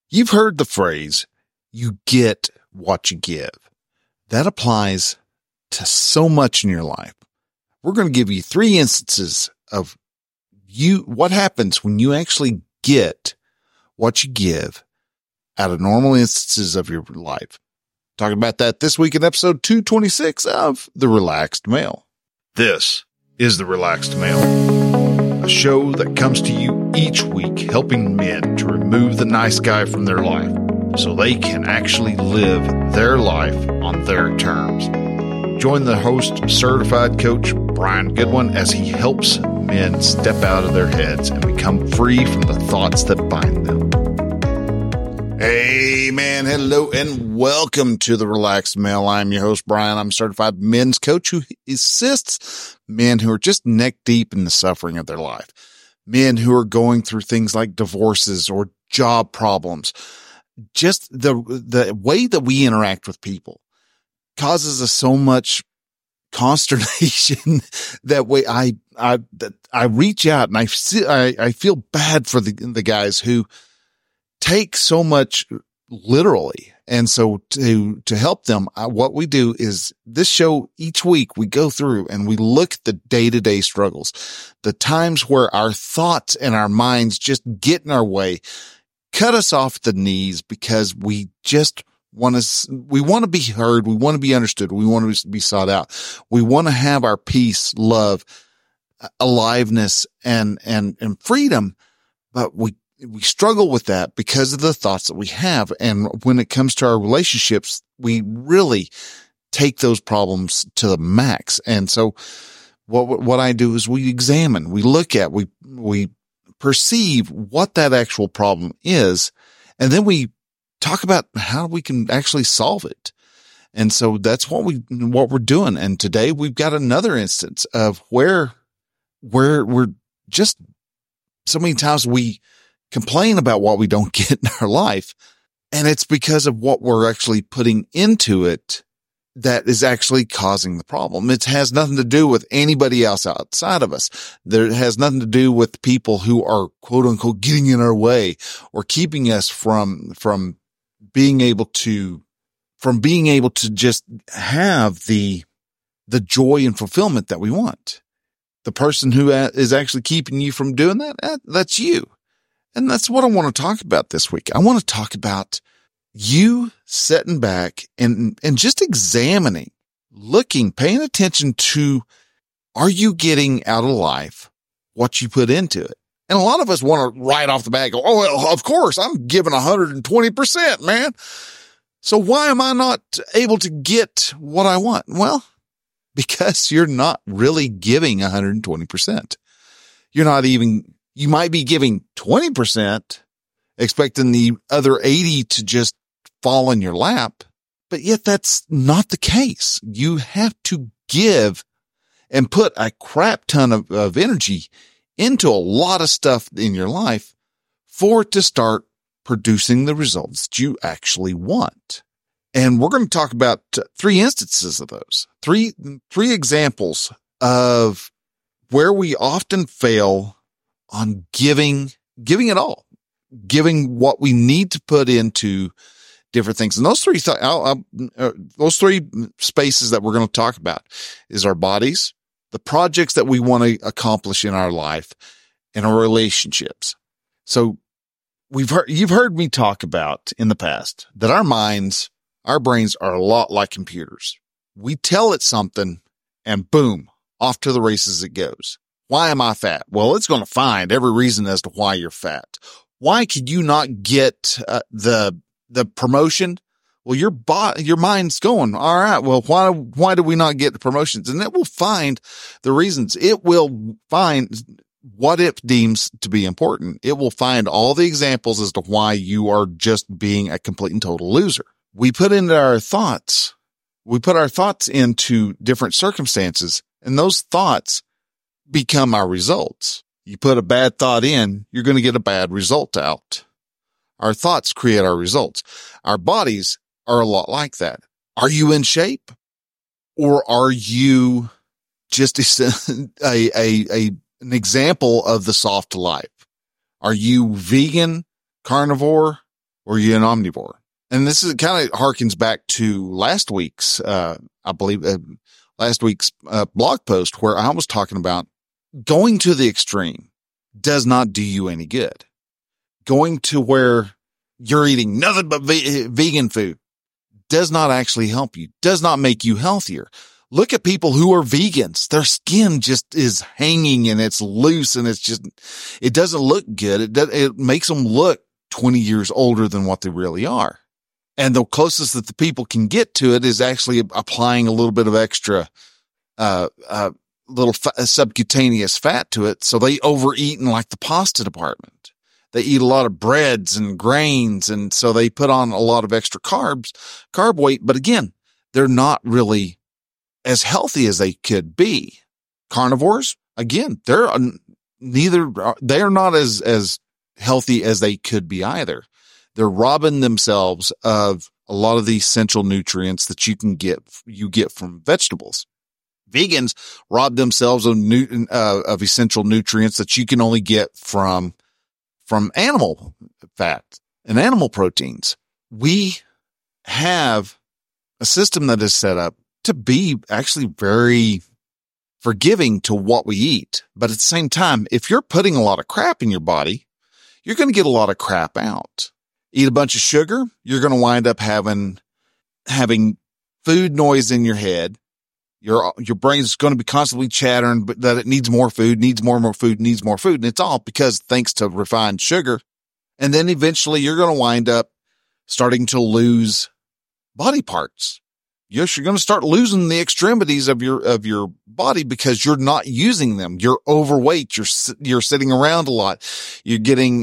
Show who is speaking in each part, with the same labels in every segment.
Speaker 1: You've heard the phrase, you get what you give. That applies to so much in your life. We're going to give you 3 instances of what happens when you actually get what you give out of normal instances of your life. Talking about that this week in episode 226 of The Relaxed Male. This is The Relaxed Male, a show that comes to you each week helping men to remove the nice guy from their life so they can actually live their life on their terms. Join the host, certified coach Brian Goodwin, as he helps men step out of their heads and become free from the thoughts that bind them. Hey man, hello and welcome to The Relaxed Male. I'm your host, Brian. I'm a certified men's coach who assists men who are just neck deep in the suffering of their life. Men who are going through things like divorces or job problems. Just the way that we interact with people causes us so much consternation that way. I reach out and I feel bad for the guys who take so much literally. And so to help them, what we do is this show each week we go through and we look at the day-to-day struggles, the times where our thoughts and our minds just get in our way, cut us off at the knees because we just want to be heard. We want to be understood. We want to be sought out. We want to have our peace, love, aliveness, and freedom. But we struggle with that because of the thoughts that we have. And when it comes to our relationships, we really take those problems to the max. And so what I do is we examine, we look at, we perceive what that actual problem is. And then we talk about how we can actually solve it. And so that's what we're doing. And today we've got another instance of where we're just so many times we complain about what we don't get in our life. And it's because of what we're actually putting into it that is actually causing the problem. It has nothing to do with anybody else outside of us. There has nothing to do with people who are quote unquote getting in our way or keeping us from being able to just have the joy and fulfillment that we want. The person who is actually keeping you from doing that, that's you. And that's what I want to talk about this week. I want to talk about you sitting back and just examining, looking, paying attention to, are you getting out of life what you put into it? And a lot of us want to right off the bat go, oh, well, of course, I'm giving 120%, man. So why am I not able to get what I want? Well, because you're not really giving 120%. You might be giving 20%, expecting the other 80 to just fall in your lap, but yet that's not the case. You have to give and put a crap ton of energy into a lot of stuff in your life for it to start producing the results that you actually want. And we're going to talk about 3 instances of those, three examples of where we often fail on giving it all, giving what we need to put into different things. And those three spaces that we're going to talk about is our bodies, the projects that we want to accomplish in our life, and our relationships. So you've heard me talk about in the past that our brains are a lot like computers. We tell it something and boom, off to the races it goes. Why am I fat? Well, it's going to find every reason as to why you're fat. Why could you not get the promotion? Well, your mind's going, all right, well, why do we not get the promotions? And it will find the reasons. It will find what it deems to be important. It will find all the examples as to why you are just being a complete and total loser. We put our thoughts into different circumstances, and those thoughts become our results. You put a bad thought in, you're going to get a bad result out. Our thoughts create our results. Our bodies are a lot like that. Are you in shape? Or are you just an example of the soft life? Are you vegan, carnivore, or are you an omnivore? And this is kind of harkens back to last week's, blog post where I was talking about going to the extreme does not do you any good. Going to where you're eating nothing but vegan food does not actually help you, does not make you healthier. Look at people who are vegans. Their skin just is hanging and it's loose and it doesn't look good. It makes them look 20 years older than what they really are. And the closest that the people can get to it is actually applying a little bit of extra, subcutaneous fat to it. So they overeat in like the pasta department. They eat a lot of breads and grains. And so they put on a lot of extra carb weight. But again, they're not really as healthy as they could be. Carnivores, again, they're not as healthy as they could be either. They're robbing themselves of a lot of the essential nutrients that you get from vegetables. Vegans rob themselves of essential nutrients that you can only get from animal fat and animal proteins. We have a system that is set up to be actually very forgiving to what we eat. But at the same time, if you're putting a lot of crap in your body, you're going to get a lot of crap out. Eat a bunch of sugar, you're going to wind up having food noise in your head. Your brain is going to be constantly chattering, but that it needs more food, needs more food. And it's all because thanks to refined sugar. And then eventually you're going to wind up starting to lose body parts. Yes, you're going to start losing the extremities of your body because you're not using them. You're overweight. You're sitting around a lot. You're getting,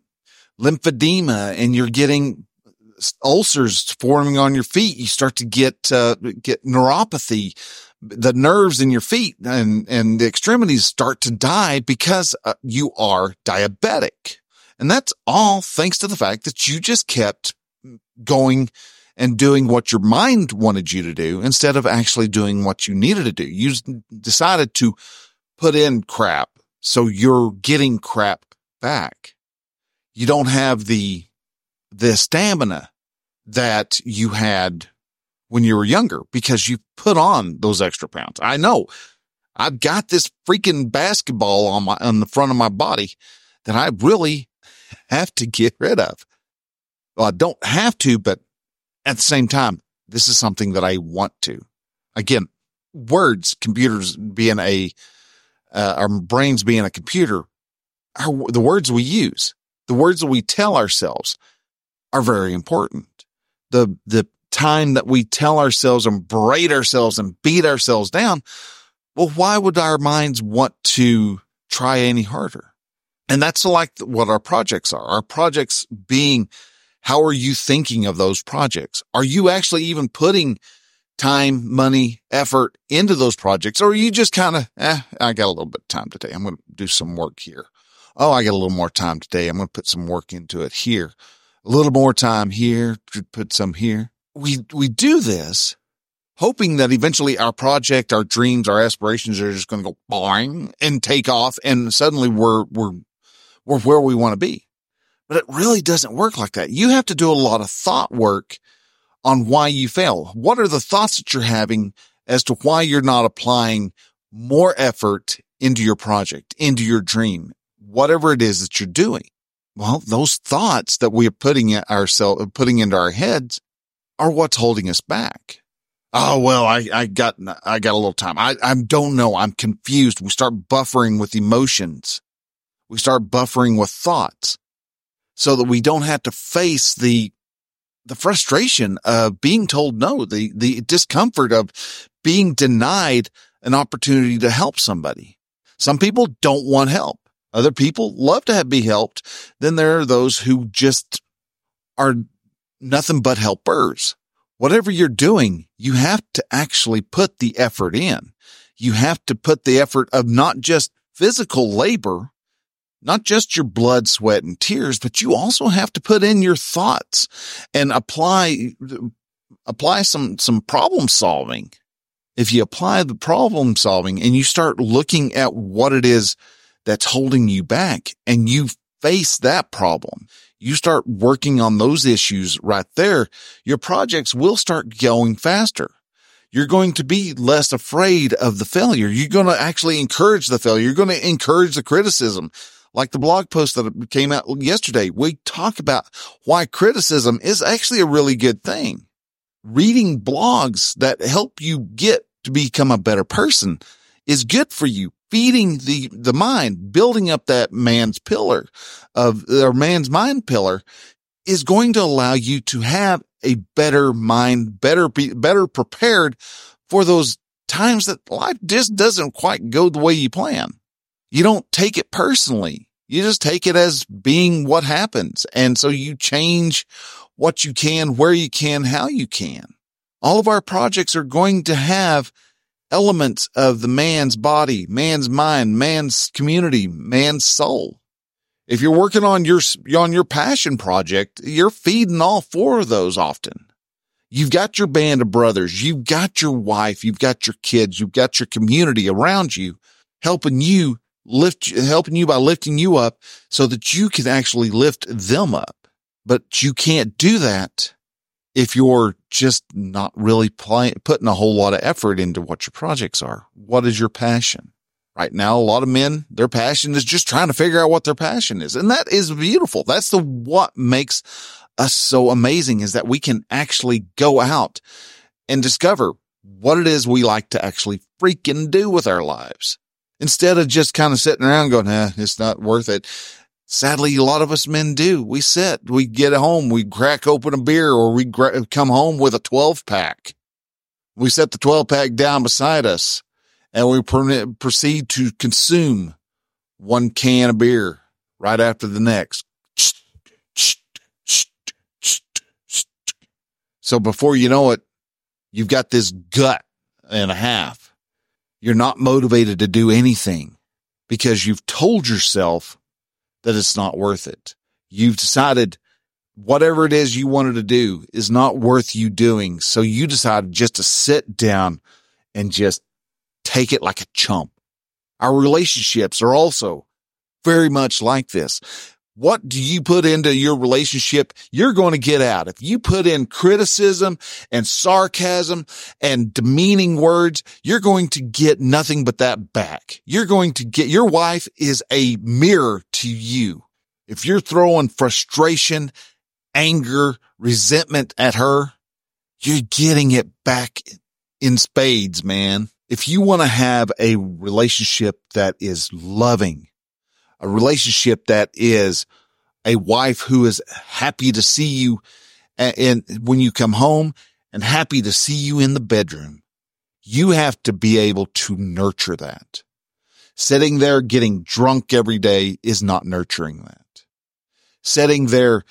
Speaker 1: lymphedema and you're getting ulcers forming on your feet. You start to get neuropathy. The nerves in your feet and the extremities start to die because you are diabetic. And that's all thanks to the fact that you just kept going and doing what your mind wanted you to do instead of actually doing what you needed to do. You decided to put in crap, so you're getting crap back. You don't have the stamina that you had when you were younger because you put on those extra pounds. I know I've got this freaking basketball on the front of my body that I really have to get rid of. Well, I don't have to, but at the same time, this is something that I want to. Again, computers being our brains being a computer, the words we use, the words that we tell ourselves are very important. The time that we tell ourselves and berate ourselves and beat ourselves down, well, why would our minds want to try any harder? And that's like what our projects are. Our projects being, how are you thinking of those projects? Are you actually even putting time, money, effort into those projects? Or are you just kind of, I got a little bit of time today. I'm going to do some work here. Oh, I got a little more time today. I'm going to put some work into it here. A little more time here, put some here. We do this hoping that eventually our project, our dreams, our aspirations are just going to go boing and take off. And suddenly we're where we want to be. But it really doesn't work like that. You have to do a lot of thought work on why you fail. What are the thoughts that you're having as to why you're not applying more effort into your project, into your dream, whatever it is that you're doing? Well, those thoughts that we are putting into our heads are what's holding us back. Oh, well, I got a little time. I don't know. I'm confused. We start buffering with emotions. We start buffering with thoughts so that we don't have to face the frustration of being told no, the discomfort of being denied an opportunity to help somebody. Some people don't want help. Other people love to be helped. Then there are those who just are nothing but helpers. Whatever you're doing, you have to actually put the effort in. You have to put the effort of not just physical labor, not just your blood, sweat, and tears, but you also have to put in your thoughts and apply some problem solving. If you apply the problem solving and you start looking at what it is that's holding you back and you face that problem, you start working on those issues right there, your projects will start going faster. You're going to be less afraid of the failure. You're going to actually encourage the failure. You're going to encourage the criticism. Like the blog post that came out yesterday, we talk about why criticism is actually a really good thing. Reading blogs that help you get to become a better person is good for you. Feeding the mind, building up that man's man's mind pillar is going to allow you to have a better mind, better prepared for those times that life just doesn't quite go the way you plan. You don't take it personally. You just take it as being what happens. And so you change what you can, where you can, how you can. All of our projects are going to have elements of the man's body, man's mind, man's community, man's soul. If you're working on your passion project, you're feeding all four of those often. You've got your band of brothers, you've got your wife, you've got your kids, you've got your community around you, helping you by lifting you up so that you can actually lift them up. But you can't do that if you're just not really putting a whole lot of effort into what your projects are. What is your passion? Right now, a lot of men, their passion is just trying to figure out what their passion is. And that is beautiful. That's what makes us so amazing, is that we can actually go out and discover what it is we like to actually freaking do with our lives. Instead of just kind of sitting around going, it's not worth it. Sadly, a lot of us men do. We get home, we crack open a beer, or we come home with a 12-pack. We set the 12-pack down beside us, and we proceed to consume one can of beer right after the next. So before you know it, you've got this gut and a half. You're not motivated to do anything because you've told yourself that it's not worth it. You've decided whatever it is you wanted to do is not worth you doing. So you decided just to sit down and just take it like a chump. Our relationships are also very much like this. What do you put into your relationship, you're going to get out. If you put in criticism and sarcasm and demeaning words, you're going to get nothing but that back. Your wife is a mirror to you. If you're throwing frustration, anger, resentment at her, you're getting it back in spades, man. If you want to have a relationship that is loving, a relationship that is a wife who is happy to see you and when you come home and happy to see you in the bedroom, you have to be able to nurture that. Sitting there getting drunk every day is not nurturing that. Sitting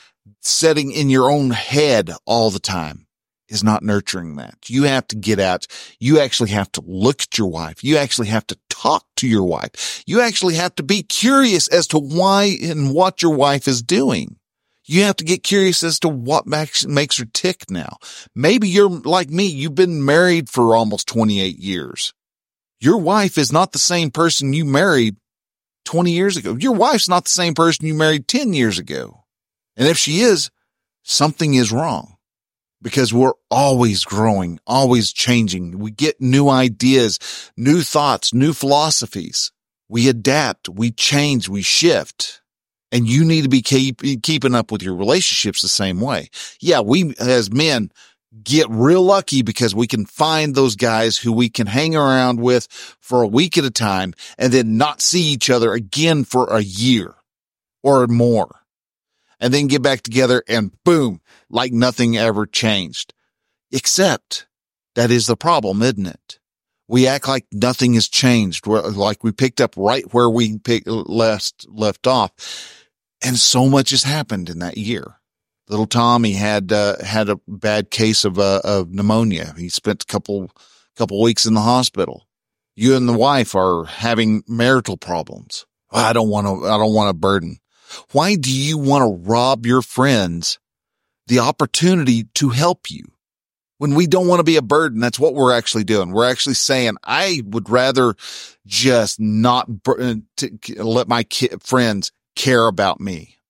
Speaker 1: in your own head all the time is not nurturing that. You have to get out. You actually have to look at your wife. You actually have to talk to your wife. You actually have to be curious as to why and what your wife is doing. You have to get curious as to what makes her tick now. Maybe you're like me. You've been married for almost 28 years. Your wife is not the same person you married 20 years ago. Your wife's not the same person you married 10 years ago. And if she is, something is wrong. Because we're always growing, always changing. We get new ideas, new thoughts, new philosophies. We adapt, we change, we shift. And you need to be keeping up with your relationships the same way. Yeah, we as men get real lucky because we can find those guys who we can hang around with for a week at a time and then not see each other again for a year or more. And then get back together and boom, like nothing ever changed. Except that is the problem, isn't it? We act like nothing has changed, like we picked up right where we left off. And so much has happened in that year. Little Tommy had a bad case of pneumonia. He spent a couple weeks in the hospital. You and the wife are having marital problems. I don't want a burden. Why do you want to rob your friends the opportunity to help you? When we don't want to be a burden, that's what we're actually doing. We're actually saying, I would rather just not let my friends care about me.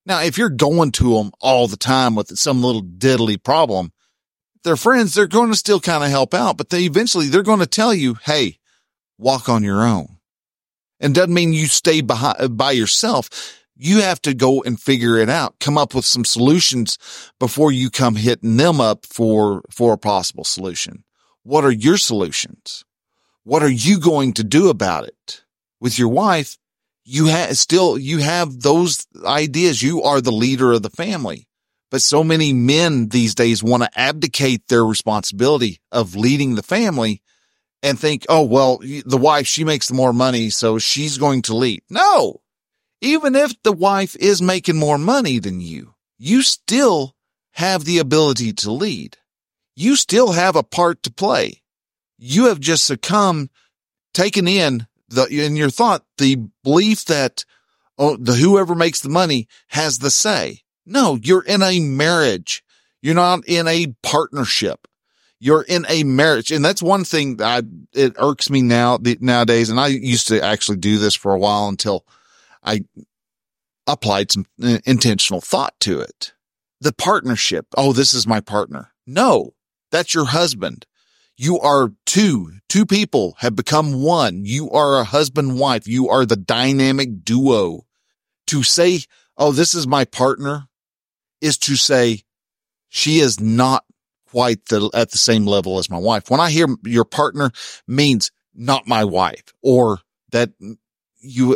Speaker 1: Now, if you're going to them all the time with some little diddly problem, their friends, they're going to still kind of help out, but they're going to tell you, hey, walk on your own. And doesn't mean you stay by yourself. You have to go and figure it out, come up with some solutions before you come hitting them up for a possible solution. What are your solutions? What are you going to do about it? With your wife, you have those ideas. You are the leader of the family. But so many men these days want to abdicate their responsibility of leading the family and think, oh, well, the wife, she makes more money, so she's going to lead. No, even if the wife is making more money than you, you still have the ability to lead. You still have a part to play. You have just taken in your thought, the belief that, whoever makes the money has the say. No, you're in a marriage. You're not in a partnership. You're in a marriage. And that's one thing that it irks me nowadays. And I used to actually do this for a while until I applied some intentional thought to it. The partnership. Oh, this is my partner. No, that's your husband. You are two people have become one. You are a husband, wife. You are the dynamic duo. To say, oh, this is my partner, is to say she is not quite at the same level as my wife. When I hear your partner, means not my wife, or that you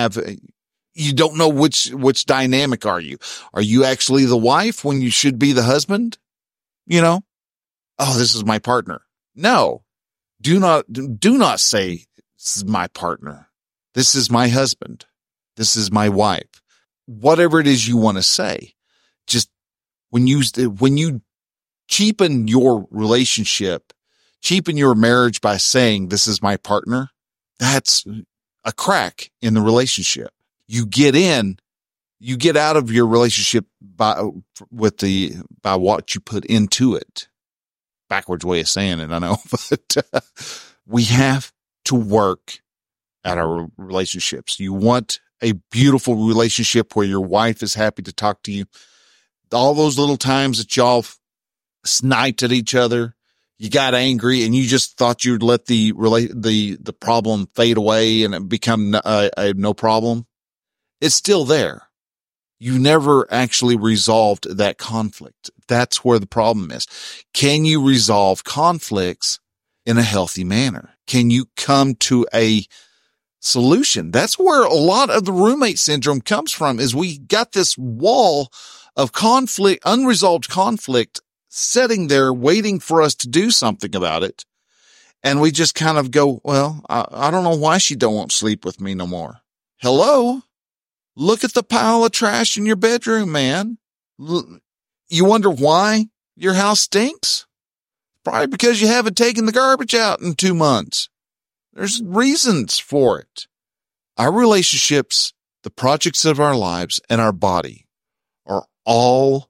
Speaker 1: don't know which dynamic are you? Are you actually the wife when you should be the husband? Oh, this is my partner. No, do not say this is my partner. This is my husband. This is my wife. Whatever it is you want to say, just when you cheapen your relationship, cheapen your marriage by saying this is my partner, that's a crack in the relationship. You get out of your relationship by what you put into it. Backwards way of saying it, I know, but we have to work at our relationships. You want a beautiful relationship where your wife is happy to talk to you. All those little times that y'all sniped at each other, you got angry and you just thought you'd let the problem fade away and it become no problem. It's still there. You never actually resolved that conflict. That's where the problem is. Can you resolve conflicts in a healthy manner? Can you come to a solution? That's where a lot of the roommate syndrome comes from, is we got this wall of conflict, unresolved conflict sitting there waiting for us to do something about it. And we just kind of go, well, I don't know why she don't want to sleep with me no more. Hello? Look at the pile of trash in your bedroom, man. You wonder why your house stinks? Probably because you haven't taken the garbage out in 2 months. There's reasons for it. Our relationships, the projects of our lives, and our body are all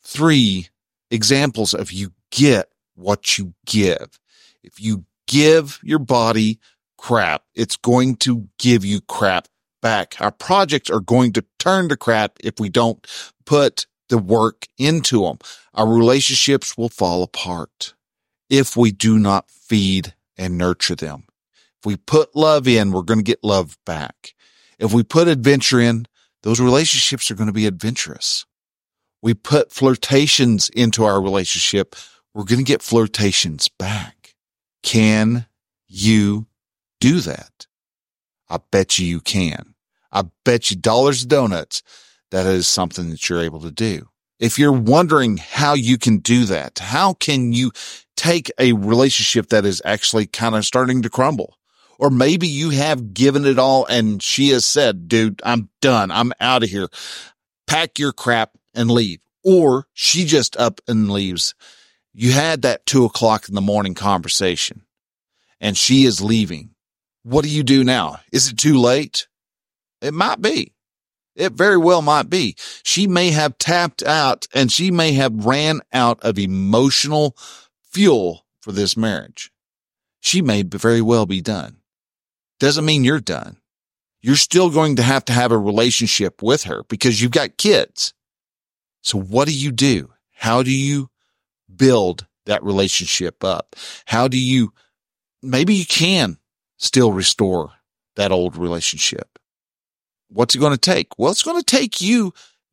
Speaker 1: 3 examples of you get what you give. If you give your body crap, it's going to give you crap back. Our projects are going to turn to crap if we don't put the work into them. Our relationships will fall apart if we do not feed and nurture them. If we put love in, we're going to get love back. If we put adventure in, those relationships are going to be adventurous. We put flirtations into our relationship, we're going to get flirtations back. Can you do that? I bet you can. I bet you dollars to donuts that is something that you're able to do. If you're wondering how you can do that, how can you take a relationship that is actually kind of starting to crumble? Or maybe you have given it all and she has said, dude, I'm done. I'm out of here. Pack your crap and leave. Or she just up and leaves. You had that 2:00 in the morning conversation and she is leaving. What do you do now? Is it too late? It might be. It very well might be. She may have tapped out and she may have ran out of emotional fuel for this marriage. She may very well be done. Doesn't mean you're done. you're still going to have a relationship with her because you've got kids. So what do you do? How do you build that relationship up? Maybe you can still restore that old relationship. What's it going to take? Well, it's going to take you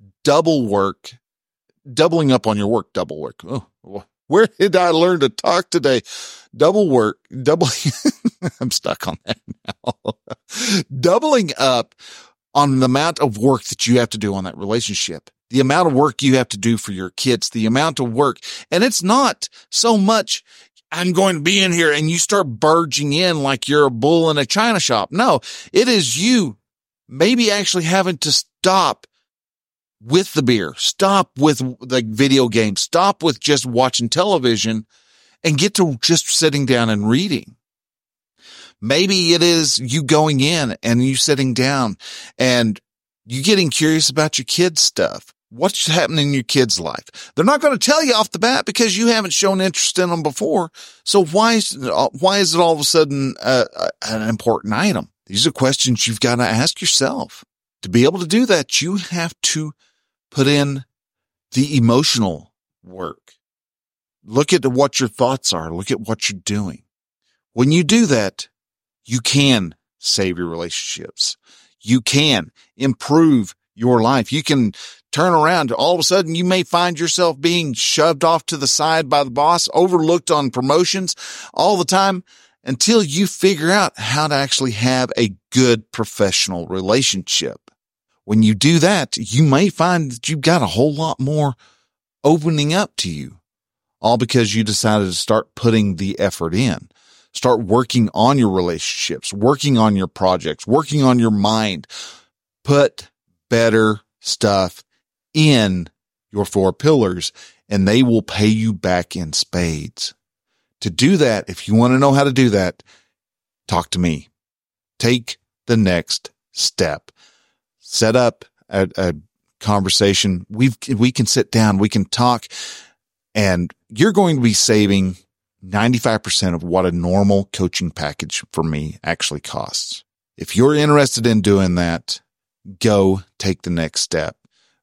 Speaker 1: doubling up on your work, double work. Oh, where did I learn to talk today? Doubling. I'm stuck on that now. Doubling up on the amount of work that you have to do on that relationship, the amount of work you have to do for your kids, the amount of work. And it's not so much, I'm going to be in here and you start barging in like you're a bull in a china shop. No, it is you maybe actually having to stop with the beer, stop with the video game, stop with just watching television and get to just sitting down and reading. Maybe it is you going in and you sitting down and you getting curious about your kids' stuff. What's happening in your kids' life? They're not going to tell you off the bat because you haven't shown interest in them before. So why is it all of a sudden an important item? These are questions you've got to ask yourself. To be able to do that, you have to put in the emotional work. Look at what your thoughts are. Look at what you're doing. When you do that, you can save your relationships. You can improve your life. You can turn around. All of a sudden, you may find yourself being shoved off to the side by the boss, overlooked on promotions all the time until you figure out how to actually have a good professional relationship. When you do that, you may find that you've got a whole lot more opening up to you, all because you decided to start putting the effort in. Start working on your relationships, working on your projects, working on your mind. Put better stuff in your 4 pillars, and they will pay you back in spades. To do that, if you want to know how to do that, talk to me. Take the next step. Set up a conversation. We can sit down, we can talk, and you're going to be saving 95% of what a normal coaching package for me actually costs. If you're interested in doing that, go take the next step.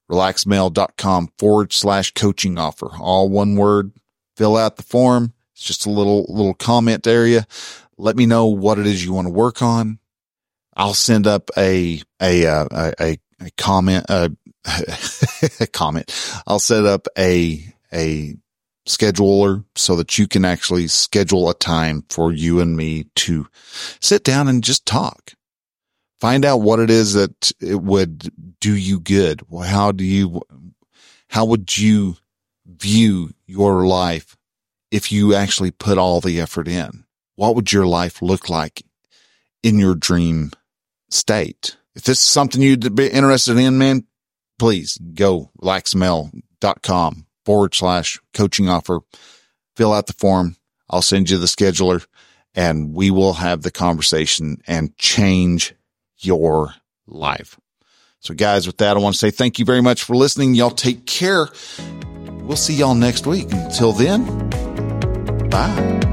Speaker 1: relaxmail.com/coaching offer. All one word. Fill out the form. It's just a little comment area. Let me know what it is you want to work on. I'll send up a comment, a comment. I'll set up a scheduler so that you can actually schedule a time for you and me to sit down and just talk. Find out what it is that it would do you good. How would you view your life if you actually put all the effort in? What would your life look like in your dream state? If this is something you'd be interested in, man, please go relaxmail.com/coaching offer. Fill out the form. I'll send you the scheduler and we will have the conversation and change your life. So guys, with that, I want to say thank you very much for listening. Y'all take care. We'll see y'all next week. Until then, bye.